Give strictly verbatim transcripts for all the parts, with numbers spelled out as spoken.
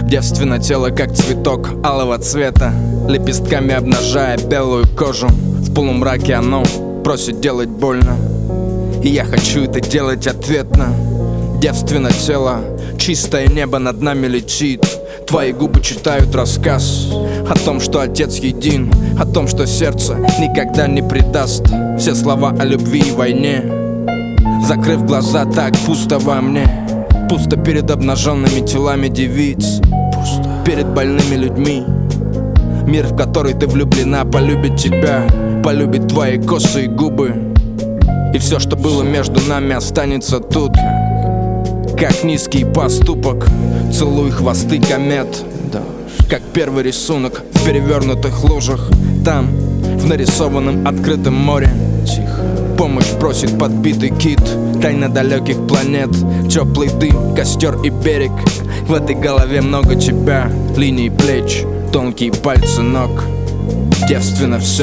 Девственно тело, как цветок алого цвета, лепестками обнажая белую кожу. В полумраке оно просит делать больно, и я хочу это делать ответно. Девственно тело, чистое небо над нами летит. Твои губы читают рассказ о том, что Отец един, о том, что сердце никогда не предаст. Все слова о любви и войне. Закрыв глаза, так пусто во мне. Пусто перед обнаженными телами девиц, пусто перед больными людьми. Мир, в который ты влюблена, полюбит тебя, полюбит твои косые губы. И все, что было между нами, останется тут, как низкий поступок. Целуй хвосты комет, как первый рисунок в перевернутых лужах. Там, в нарисованном открытом море, помощь просит подбитый кит. Тайна далеких планет, теплый дым, костер и берег. В этой голове много тебя, линии плеч, тонкие пальцы ног. Девственно все.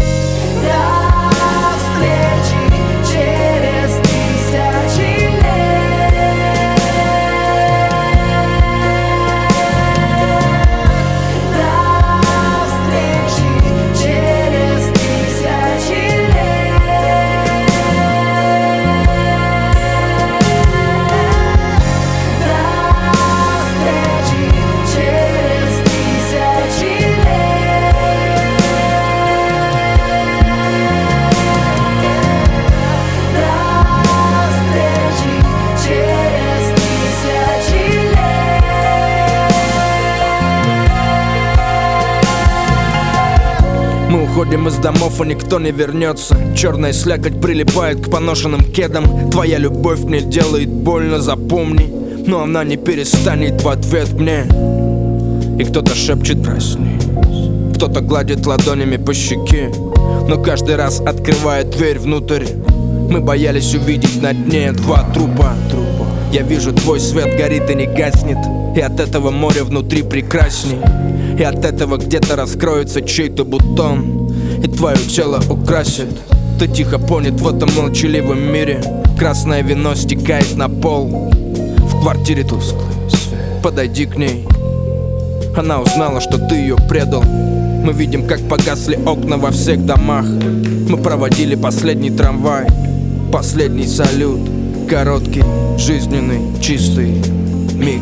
Мы уходим из домов, и никто не вернется. Черная слякоть прилипает к поношенным кедам. Твоя любовь мне делает больно, запомни. Но она не перестанет в ответ мне. И кто-то шепчет «проснись», кто-то гладит ладонями по щеке, но каждый раз открывает дверь внутрь. Мы боялись увидеть на дне два трупа. Я вижу, твой свет горит и не гаснет, и от этого море внутри прекрасней. И от этого где-то раскроется чей-то бутон, и твое тело украсит. Ты тихо понят в этом молчаливом мире. Красное вино стекает на пол. В квартире тусклый свет. Подойди к ней. Она узнала, что ты ее предал. Мы видим, как погасли окна во всех домах. Мы проводили последний трамвай, последний салют. Короткий, жизненный, чистый миг.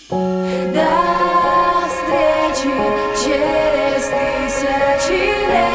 До встречи через тысячи лет.